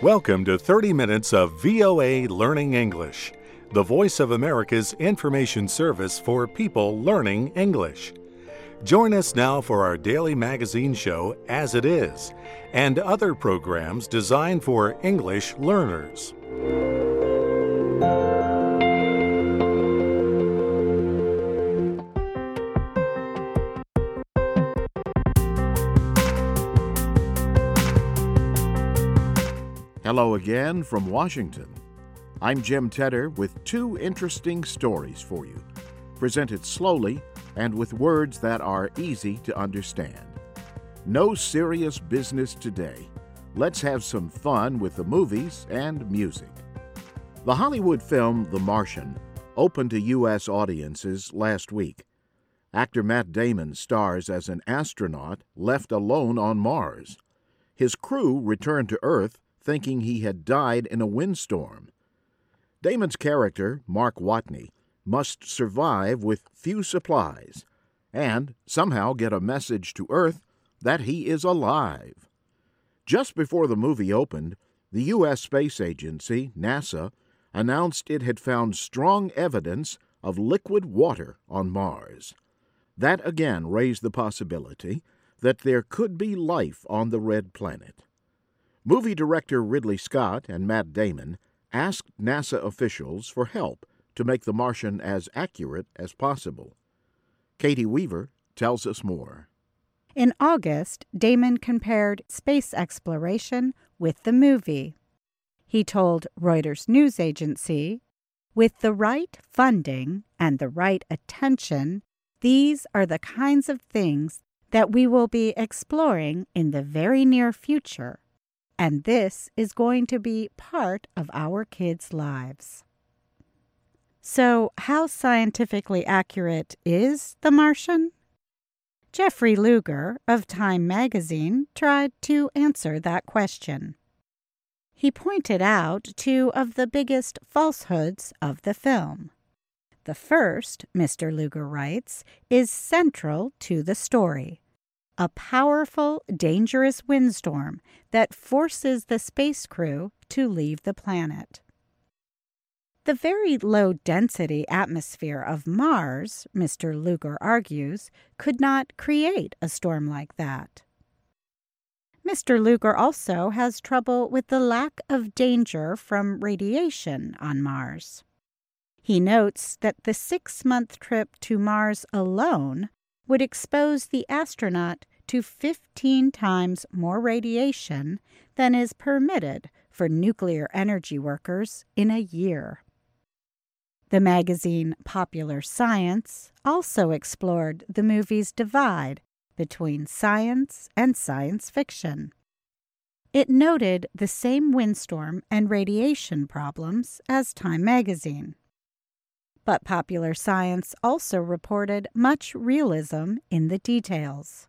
Welcome to 30 minutes of VOA Learning English, the voice of America's information service for people learning English. Join us now for our daily magazine show, As It Is, and other programs designed for English learners. Hello again from Washington. I'm Jim Tedder with two interesting stories for you, presented slowly and with words that are easy to understand. No serious business today. Let's have some fun with the movies and music. The Hollywood film The Martian opened to U.S. audiences last week. Actor Matt Damon stars as an astronaut left alone on Mars. His crew returned to Earth thinking he had died in a windstorm. Damon's character, Mark Watney, must survive with few supplies and somehow get a message to Earth that he is alive. Just before the movie opened, the U.S. Space Agency, NASA, announced it had found strong evidence of liquid water on Mars. That again raised the possibility that there could be life on the red planet. Movie director Ridley Scott and Matt Damon asked NASA officials for help to make The Martian as accurate as possible. Katie Weaver tells us more. In August, Damon compared space exploration with the movie. He told Reuters news agency, "With the right funding and the right attention, these are the kinds of things that we will be exploring in the very near future. And this is going to be part of our kids' lives." So, how scientifically accurate is The Martian? Jeffrey Luger of Time magazine tried to answer that question. He pointed out two of the biggest falsehoods of the film. The first, Mr. Luger writes, is central to the story. A powerful, dangerous windstorm that forces the space crew to leave the planet. The very low-density atmosphere of Mars, Mr. Luger argues, could not create a storm like that. Mr. Luger also has trouble with the lack of danger from radiation on Mars. He notes that the 6-month trip to Mars alone would expose the astronaut to 15 times more radiation than is permitted for nuclear energy workers in a year. The magazine Popular Science also explored the movie's divide between science and science fiction. It noted the same windstorm and radiation problems as Time magazine. But Popular Science also reported much realism in the details.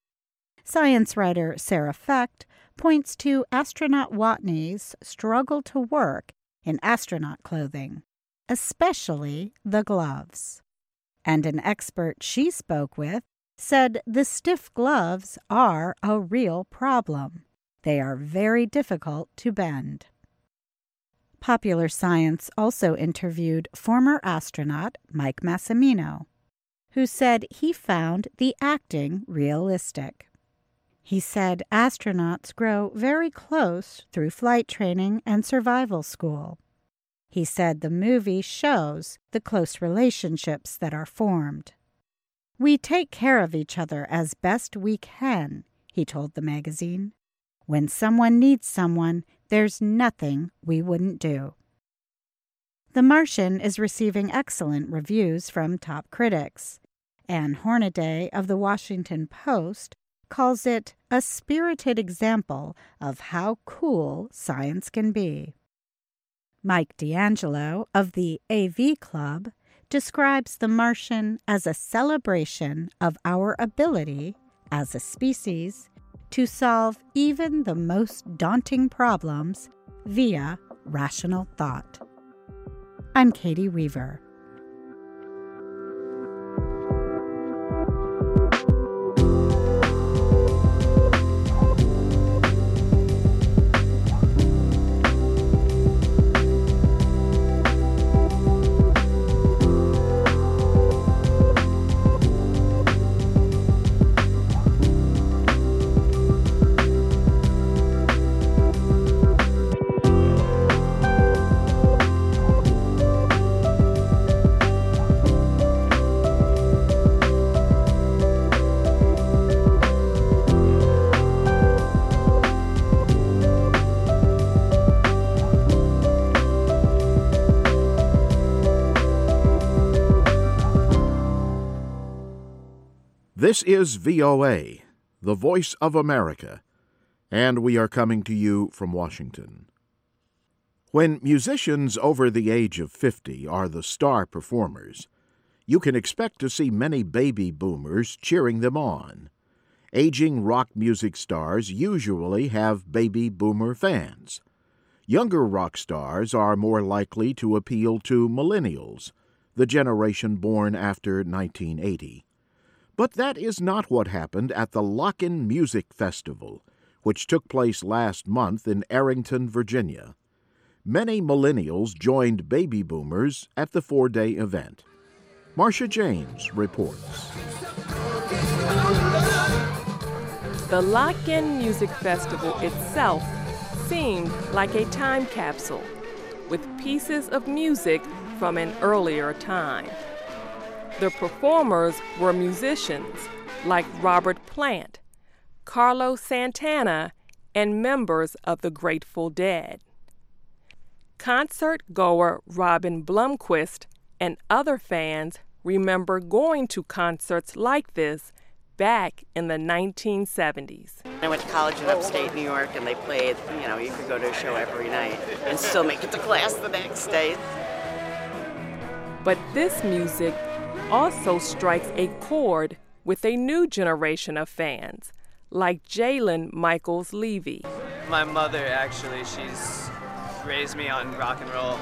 Science writer Sarah Fecht points to astronaut Watney's struggle to work in astronaut clothing, especially the gloves. And an expert she spoke with said the stiff gloves are a real problem. They are very difficult to bend. Popular Science also interviewed former astronaut Mike Massimino, who said he found the acting realistic. He said astronauts grow very close through flight training and survival school. He said the movie shows the close relationships that are formed. "We take care of each other as best we can," he told the magazine. "When someone needs someone, there's nothing we wouldn't do." The Martian is receiving excellent reviews from top critics. Anne Hornaday of The Washington Post calls it a spirited example of how cool science can be. Mike D'Angelo of the AV Club describes The Martian as a celebration of our ability, as a species, to solve even the most daunting problems via rational thought. I'm Katie Weaver. This is VOA, the voice of America, and we are coming to you from Washington. When musicians over the age of 50 are the star performers, you can expect to see many baby boomers cheering them on. Aging rock music stars usually have baby boomer fans. Younger rock stars are more likely to appeal to millennials, the generation born after 1980. But that is not what happened at the Lock-In Music Festival, which took place last month in Arrington, Virginia. Many millennials joined baby boomers at the 4-day event. Marcia James reports. The Lock-In Music Festival itself seemed like a time capsule, with pieces of music from an earlier time. The performers were musicians like Robert Plant, Carlos Santana, and members of the Grateful Dead. Concert-goer Robin Blomquist and other fans remember going to concerts like this back in the 1970s. I went to college in upstate New York, and they played, you could go to a show every night and still make it to class the next day. But this music also strikes a chord with a new generation of fans, like Jalen Michaels Levy. My mother, actually, she's raised me on rock and roll.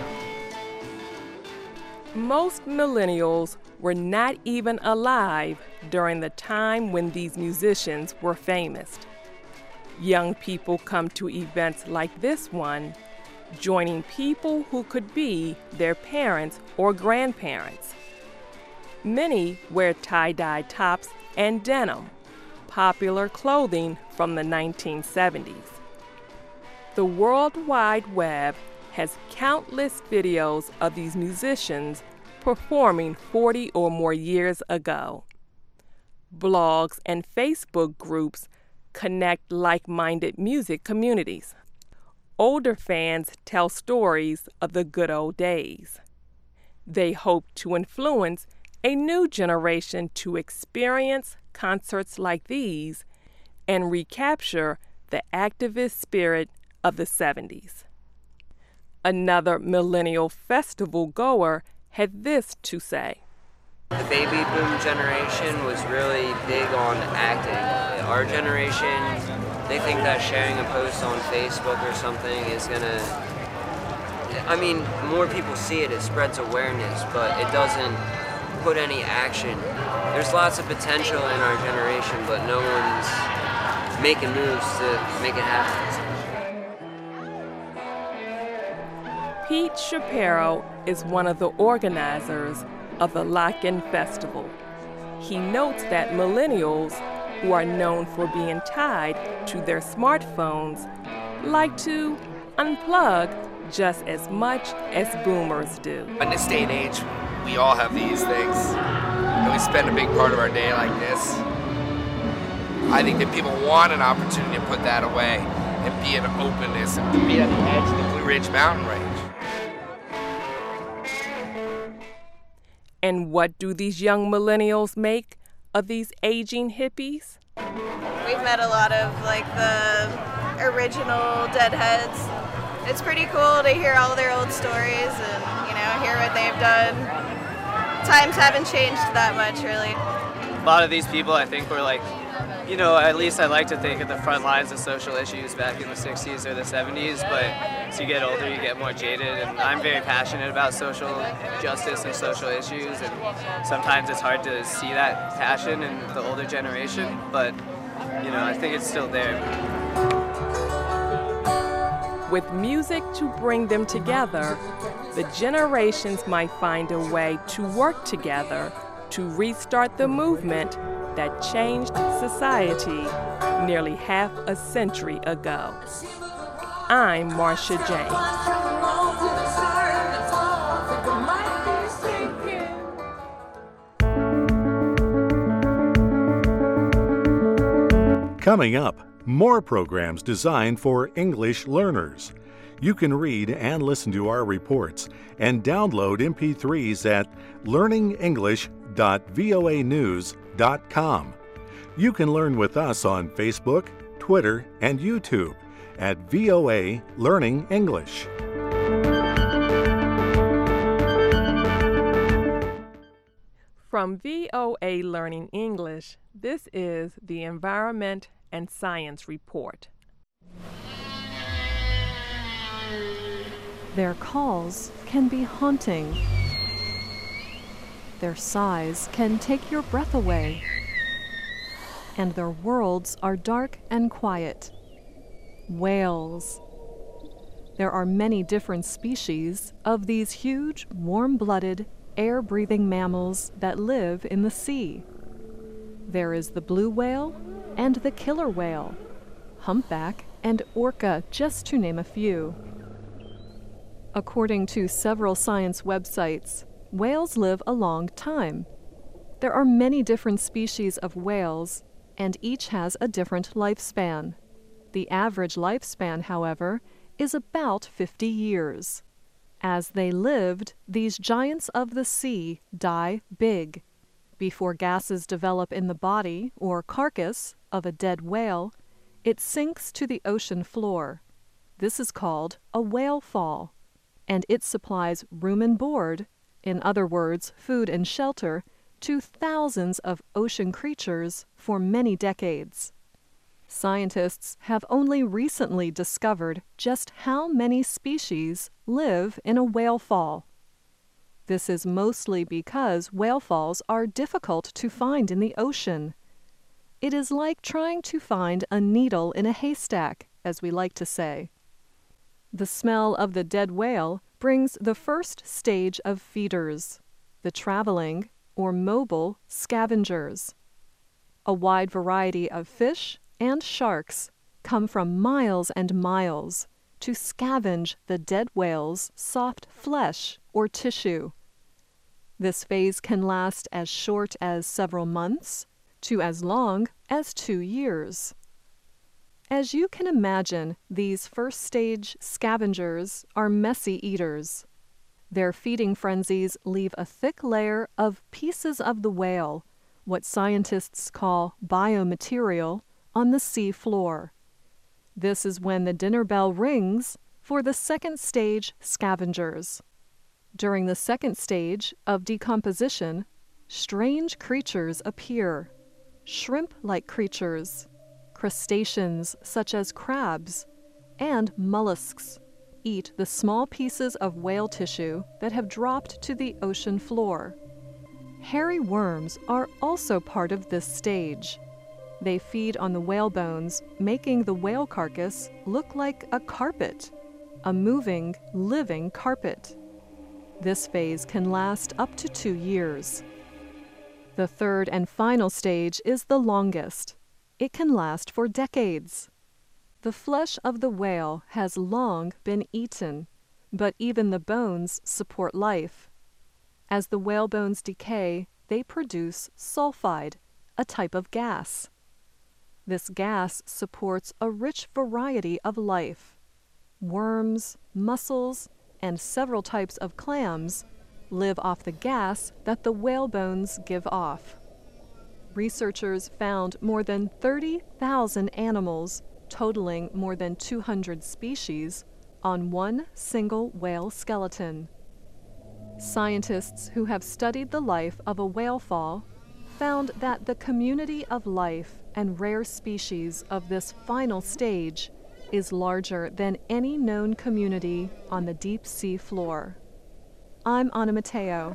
Most millennials were not even alive during the time when these musicians were famous. Young people come to events like this one, joining people who could be their parents or grandparents. Many wear tie-dye tops and denim, popular clothing from the 1970s. The World Wide Web has countless videos of these musicians performing 40 or more years ago. Blogs and Facebook groups connect like-minded music communities. Older fans tell stories of the good old days. They hope to influence a new generation to experience concerts like these and recapture the activist spirit of the 70s. Another millennial festival goer had this to say. The baby boom generation was really big on acting. Our generation, they think that sharing a post on Facebook or something is gonna, more people see it spreads awareness, but it doesn't put any action. There's lots of potential in our generation, but no one's making moves to make it happen. Pete Shapiro is one of the organizers of the Lock-In Festival. He notes that millennials, who are known for being tied to their smartphones, like to unplug just as much as boomers do. In this day and age, we all have these things, and we spend a big part of our day like this. I think that people want an opportunity to put that away and be in openness and be at the edge of the Blue Ridge Mountain Range. And what do these young millennials make of these aging hippies? We've met a lot of the original Deadheads. It's pretty cool to hear all their old stories and, hear what they've done. Times haven't changed that much, really. A lot of these people, I think, were at least I like to think at the front lines of social issues back in the 60s or the 70s, but as you get older, you get more jaded, and I'm very passionate about social justice and social issues, and sometimes it's hard to see that passion in the older generation, but, I think it's still there. With music to bring them together, the generations might find a way to work together to restart the movement that changed society nearly half a century ago. I'm Marcia James. Coming up, more programs designed for English learners. You can read and listen to our reports and download MP3s at learningenglish.voanews.com. You can learn with us on Facebook, Twitter, and YouTube at VOA Learning English. From VOA Learning English, this is the Environment and Science Report. Their calls can be haunting. Their sighs can take your breath away. And their worlds are dark and quiet. Whales. There are many different species of these huge, warm-blooded, air-breathing mammals that live in the sea. There is the blue whale and the killer whale, humpback and orca, just to name a few. According to several science websites, whales live a long time. There are many different species of whales, and each has a different lifespan. The average lifespan, however, is about 50 years. As they lived, these giants of the sea die big. Before gases develop in the body or carcass of a dead whale, it sinks to the ocean floor. This is called a whale fall, and it supplies room and board, in other words, food and shelter, to thousands of ocean creatures for many decades. Scientists have only recently discovered just how many species live in a whale fall. This is mostly because whale falls are difficult to find in the ocean. It is like trying to find a needle in a haystack, as we like to say. The smell of the dead whale brings the first stage of feeders, the traveling or mobile scavengers. A wide variety of fish and sharks come from miles and miles to scavenge the dead whale's soft flesh or tissue. This phase can last as short as several months to as long as 2 years. As you can imagine, these first-stage scavengers are messy eaters. Their feeding frenzies leave a thick layer of pieces of the whale, what scientists call biomaterial, on the sea floor. This is when the dinner bell rings for the second stage scavengers. During the second stage of decomposition, strange creatures appear. Shrimp-like creatures, crustaceans such as crabs, and mollusks eat the small pieces of whale tissue that have dropped to the ocean floor. Hairy worms are also part of this stage. They feed on the whale bones, making the whale carcass look like a carpet, a moving, living carpet. This phase can last up to 2 years. The third and final stage is the longest. It can last for decades. The flesh of the whale has long been eaten, but even the bones support life. As the whale bones decay, they produce sulfide, a type of gas. This gas supports a rich variety of life. Worms, mussels, and several types of clams live off the gas that the whale bones give off. Researchers found more than 30,000 animals, totaling more than 200 species, on one single whale skeleton. Scientists who have studied the life of a whale fall found that the community of life and rare species of this final stage is larger than any known community on the deep sea floor. I'm Anna Mateo.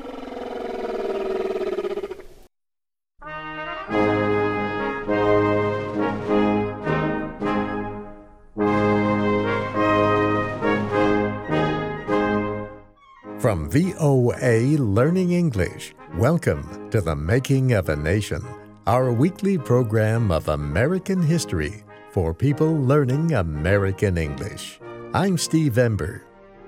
From VOA Learning English, welcome to The Making of a Nation, our weekly program of American history for people learning American English. I'm Steve Ember.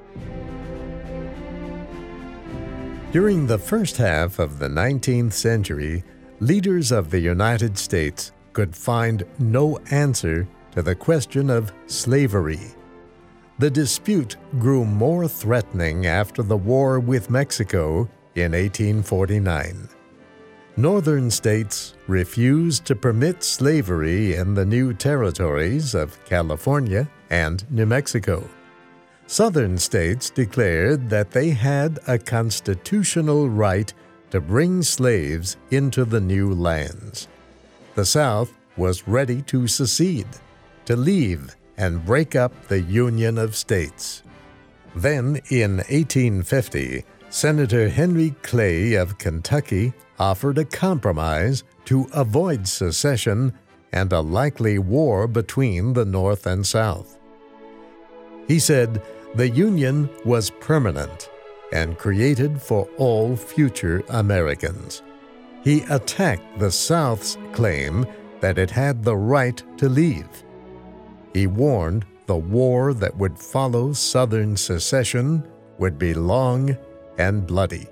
During the first half of the 19th century, leaders of the United States could find no answer to the question of slavery. The dispute grew more threatening after the war with Mexico in 1849. Northern states refused to permit slavery in the new territories of California and New Mexico. Southern states declared that they had a constitutional right to bring slaves into the new lands. The South was ready to secede, to leave and break up the Union of States. Then, in 1850, Senator Henry Clay of Kentucky offered a compromise to avoid secession and a likely war between the North and South. He said the Union was permanent and created for all future Americans. He attacked the South's claim that it had the right to leave. He warned the war that would follow Southern secession would be long and bloody.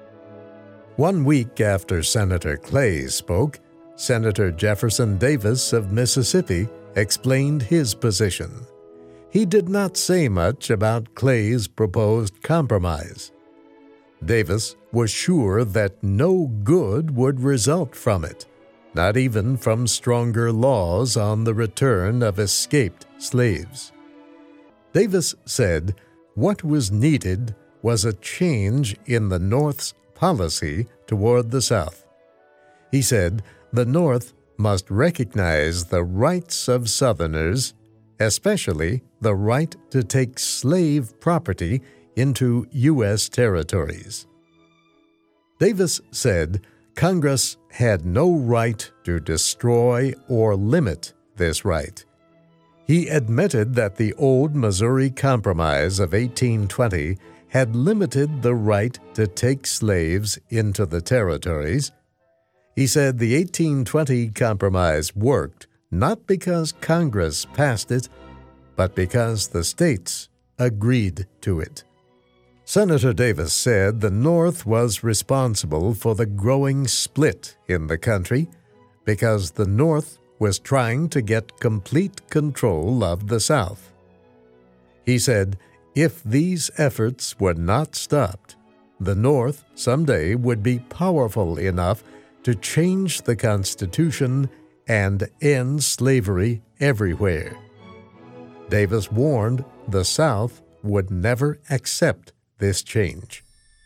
1 week after Senator Clay spoke, Senator Jefferson Davis of Mississippi explained his position. He did not say much about Clay's proposed compromise. Davis was sure that no good would result from it, not even from stronger laws on the return of escaped slaves. Davis said what was needed was a change in the North's policy toward the South. He said the North must recognize the rights of Southerners, especially the right to take slave property into U.S. territories. Davis said Congress had no right to destroy or limit this right. He admitted that the old Missouri Compromise of 1820 had limited the right to take slaves into the territories. He said the 1820 Compromise worked not because Congress passed it, but because the states agreed to it. Senator Davis said the North was responsible for the growing split in the country because the North was trying to get complete control of the South. He said if these efforts were not stopped, the North someday would be powerful enough to change the Constitution and end slavery everywhere. Davis warned the South would never accept this change.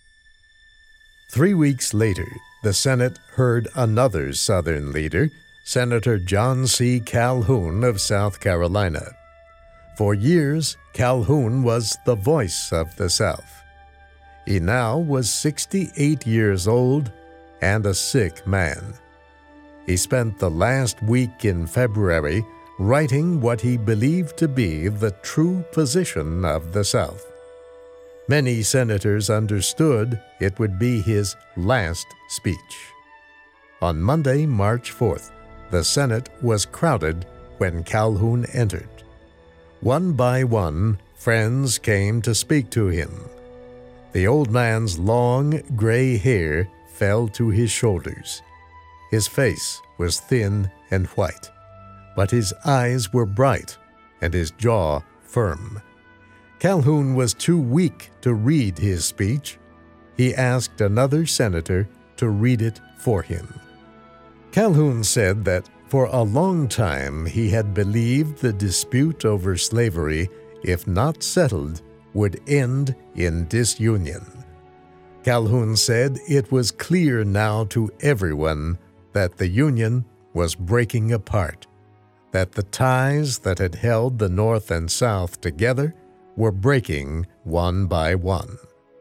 3 weeks later, the Senate heard another Southern leader, Senator John C. Calhoun of South Carolina. For years, Calhoun was the voice of the South. He now was 68 years old and a sick man. He spent the last week in February writing what he believed to be the true position of the South. Many senators understood it would be his last speech. On Monday, March 4th, the Senate was crowded when Calhoun entered. One by one, friends came to speak to him. The old man's long, gray hair fell to his shoulders. His face was thin and white, but his eyes were bright and his jaw firm. Calhoun was too weak to read his speech. He asked another senator to read it for him. Calhoun said that for a long time he had believed the dispute over slavery, if not settled, would end in disunion. Calhoun said it was clear now to everyone that the Union was breaking apart, that the ties that had held the North and South together were breaking one by one.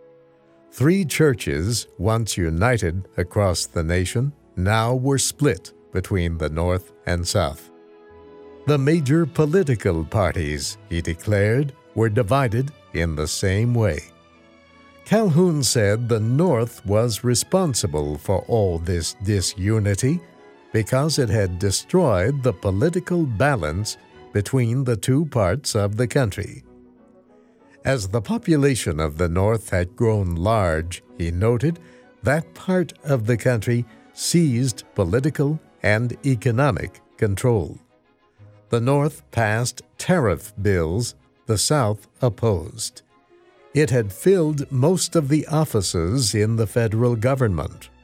3 churches, once united across the nation, now were split between the North and South. The major political parties, he declared, were divided in the same way. Calhoun said the North was responsible for all this disunity because it had destroyed the political balance between the two parts of the country. As the population of the North had grown large, he noted, that part of the country seized political and economic control. The North passed tariff bills the South opposed. It had filled most of the offices in the federal government.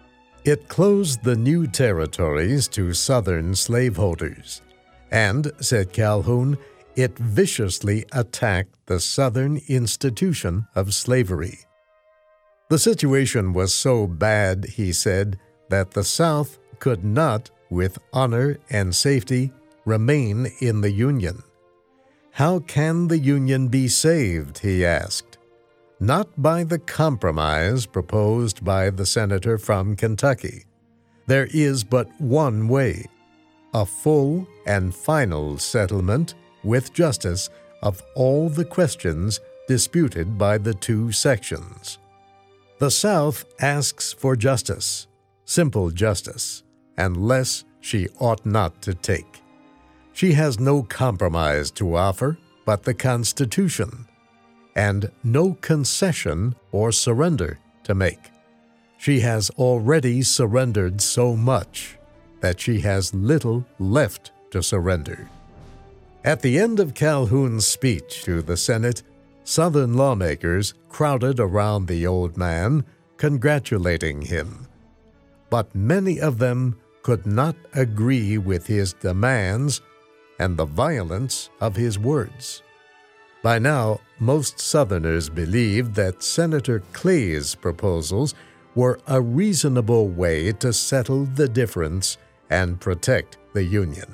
It closed the new territories to Southern slaveholders, and, said Calhoun, it viciously attacked the Southern institution of slavery. The situation was so bad, he said, that the South could not, with honor and safety, remain in the Union. How can the Union be saved, he asked. Not by the compromise proposed by the senator from Kentucky. There is but one way: a full and final settlement with justice of all the questions disputed by the two sections. The South asks for justice, simple justice, and less she ought not to take. She has no compromise to offer but the Constitution, and no concession or surrender to make. She has already surrendered so much that she has little left to surrender. At the end of Calhoun's speech to the Senate, Southern lawmakers crowded around the old man, congratulating him. But many of them could not agree with his demands and the violence of his words. By now, most Southerners believed that Senator Clay's proposals were a reasonable way to settle the difference and protect the Union.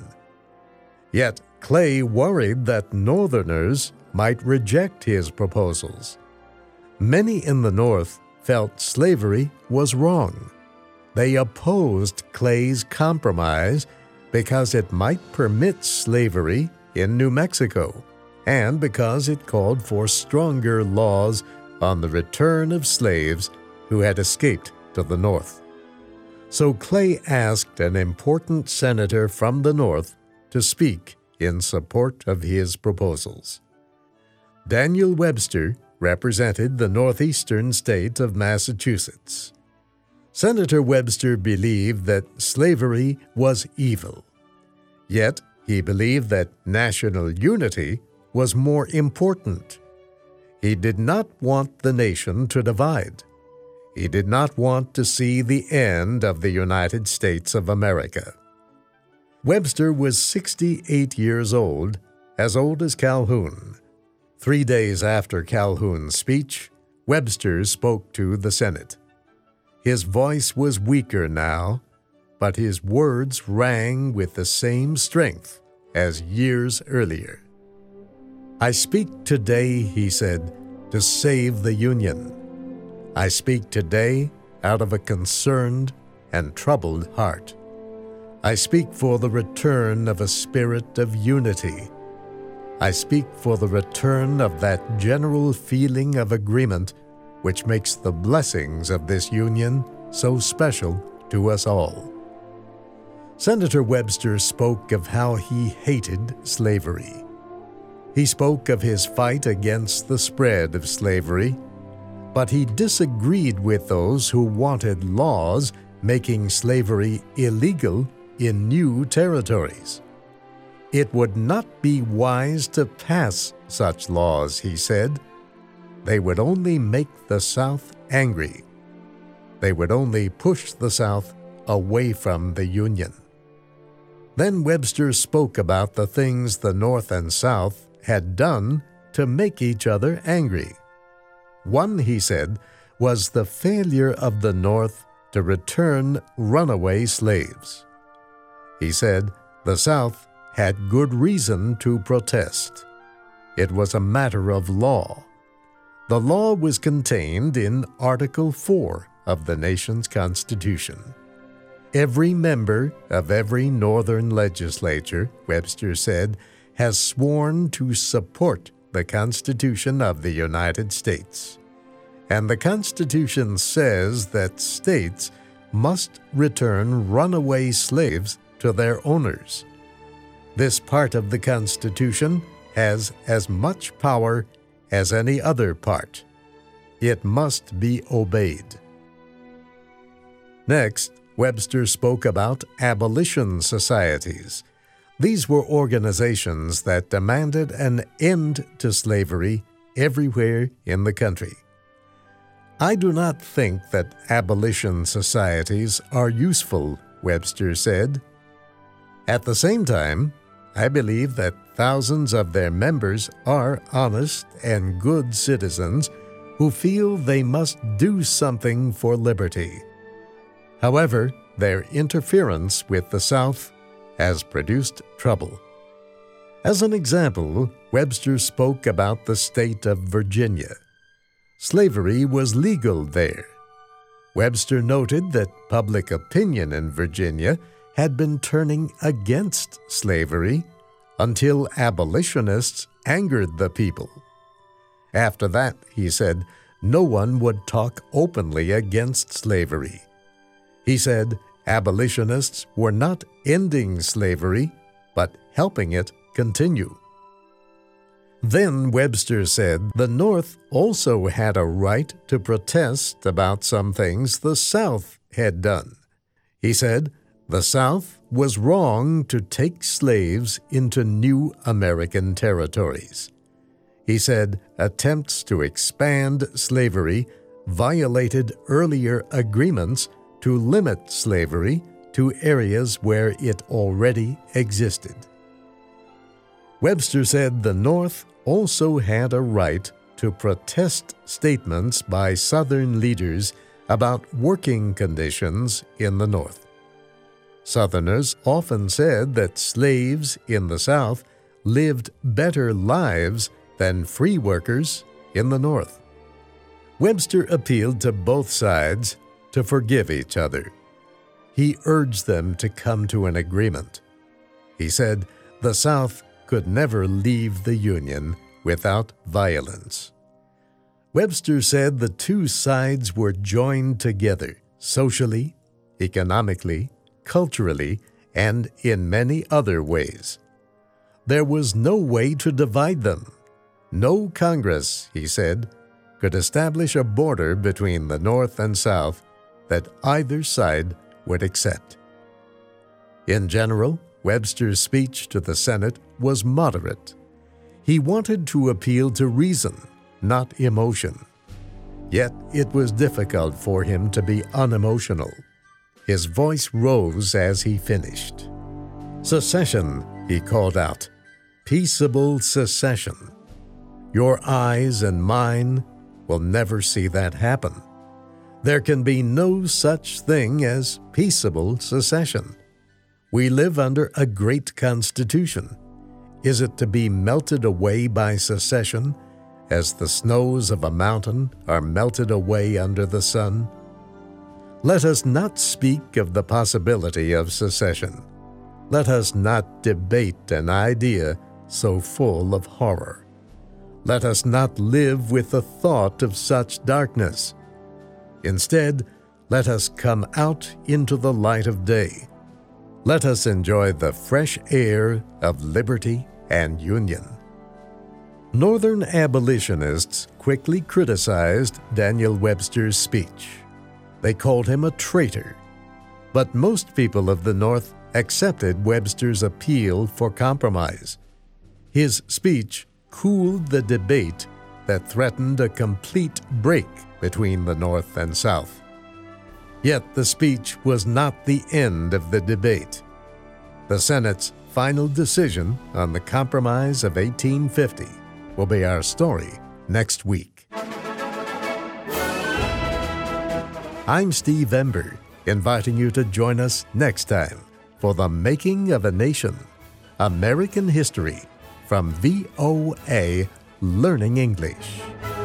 Yet Clay worried that Northerners might reject his proposals. Many in the North felt slavery was wrong. They opposed Clay's compromise because it might permit slavery in New Mexico, and because it called for stronger laws on the return of slaves who had escaped to the North. So Clay asked an important senator from the North to speak in support of his proposals. Daniel Webster represented the northeastern state of Massachusetts. Senator Webster believed that slavery was evil. Yet he believed that national unity was more important. He did not want the nation to divide. He did not want to see the end of the United States of America. Webster was 68 years old as Calhoun. 3 days after Calhoun's speech, Webster spoke to the Senate. His voice was weaker now, but his words rang with the same strength as years earlier. I speak today, he said, to save the Union. I speak today out of a concerned and troubled heart. I speak for the return of a spirit of unity. I speak for the return of that general feeling of agreement which makes the blessings of this union so special to us all. Senator Webster spoke of how he hated slavery. He spoke of his fight against the spread of slavery, but he disagreed with those who wanted laws making slavery illegal in new territories. It would not be wise to pass such laws, he said. They would only make the South angry. They would only push the South away from the Union. Then Webster spoke about the things the North and South had done to make each other angry. One, he said, was the failure of the North to return runaway slaves. He said the South had good reason to protest. It was a matter of law. The law was contained in Article 4 of the nation's Constitution. Every member of every Northern legislature, Webster said, has sworn to support the Constitution of the United States. And the Constitution says that states must return runaway slaves to their owners. This part of the Constitution has as much power as any other part. It must be obeyed. Next, Webster spoke about abolition societies. These were organizations that demanded an end to slavery everywhere in the country. I do not think that abolition societies are useful, Webster said. At the same time, I believe that thousands of their members are honest and good citizens who feel they must do something for liberty. However, their interference with the South has produced trouble. As an example, Webster spoke about the state of Virginia. Slavery was legal there. Webster noted that public opinion in Virginia had been turning against slavery until abolitionists angered the people. After that, he said, no one would talk openly against slavery. He said abolitionists were not ending slavery, but helping it continue. Then Webster said the North also had a right to protest about some things the South had done. He said the South was wrong to take slaves into new American territories. He said attempts to expand slavery violated earlier agreements to limit slavery to areas where it already existed. Webster said the North also had a right to protest statements by Southern leaders about working conditions in the North. Southerners often said that slaves in the South lived better lives than free workers in the North. Webster appealed to both sides to forgive each other. He urged them to come to an agreement. He said the South could never leave the Union without violence. Webster said the two sides were joined together socially, economically, culturally, and in many other ways. There was no way to divide them. No Congress, he said, could establish a border between the North and South that either side would accept. In general, Webster's speech to the Senate was moderate. He wanted to appeal to reason, not emotion. Yet it was difficult for him to be unemotional. His voice rose as he finished. Secession, he called out. Peaceable secession. Your eyes and mine will never see that happen. There can be no such thing as peaceable secession. We live under a great constitution. Is it to be melted away by secession, as the snows of a mountain are melted away under the sun? Let us not speak of the possibility of secession. Let us not debate an idea so full of horror. Let us not live with the thought of such darkness. Instead, let us come out into the light of day. Let us enjoy the fresh air of liberty and union. Northern abolitionists quickly criticized Daniel Webster's speech. They called him a traitor. But most people of the North accepted Webster's appeal for compromise. His speech cooled the debate that threatened a complete break between the North and South. Yet the speech was not the end of the debate. The Senate's final decision on the Compromise of 1850 will be our story next week. I'm Steve Ember, inviting you to join us next time for The Making of a Nation, American History, from VOA Learning English.